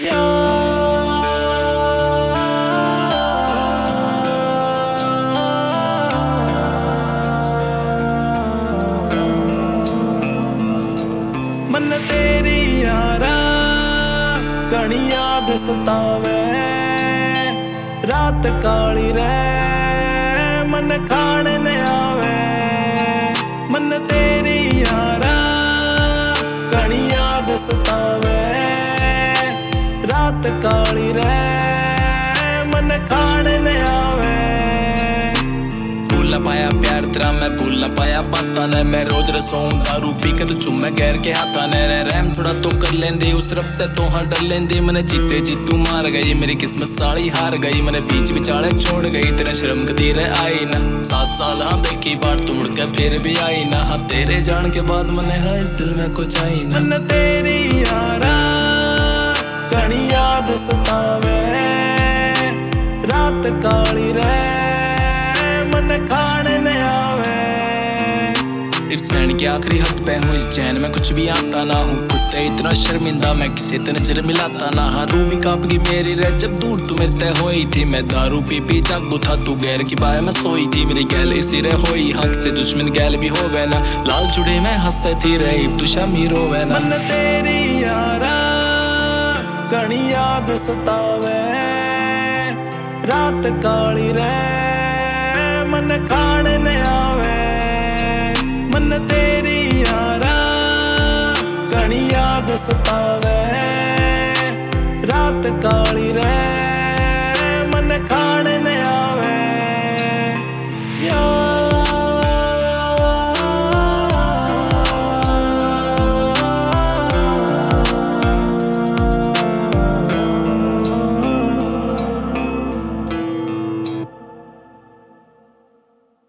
मन तेरी यारा घणी याद सतावे, रात काली रे मन खाने न आवे। मन तेरी यारा घणी याद सतावे, रात काली रे मन खाने न आवे। भूल पाया प्यार तेरा मैं भूल ना पाया बातां ने, मैं रोज रसों दारू पी के तू चुम्मे गैर के हाथा ने। रहम थोड़ा तो कर लेंदे उस रफ्ते तो हाँ डर लेंदे। मैंने जीते जीतू मार गई मेरी किस्मत साली हार गई। मैंने बीच बिचाले छोड़ गई तेरा शर्म कदी रे आई ना। 7 साल हाँ देखी बार तू मुड़ के फिर भी आई ना। हाँ तेरे जान के बाद मैंने हाँ इस दिल में कुछ आई ना। मन तेरी यारा घणी याद सतावे, रात काली रे मन खाने न आवे। इस सैन के आखिरी हद पे हूँ, इस चैन में कुछ भी आता ना हूँ। कुत्ते इतना शर्मिंदा मैं किसी से नजर मिलाता ना। हाँ रू भी कांप गई मेरी रे जब दूर तू मेरे तय होई थी। मैं दारू पी पी जागू था तू गैर की बाय में सोई थी। मेरी गैल इसी रे होई हक से दुश्मन गैल भी हो गए ना। लाल चुड़े में हंसे थी रही तू शमीर हो गए ना। मन तेरी यारा घणी याद सतावे, रात काली रे मन खाने न आवे। मन तेरी यारा घणी याद सतावे, रात काली रे